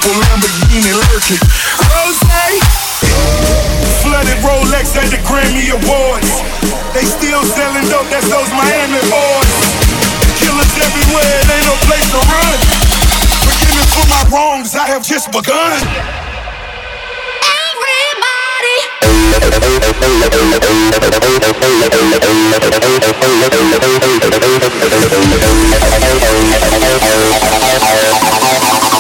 purple Lamborghini lurking. Rose, flooded Rolex at the Grammy Awards. They still selling dope, that's those Miami boys. Killers everywhere, it ain't no place to run. Forgive me for my wrongs, I have just begun. Everybody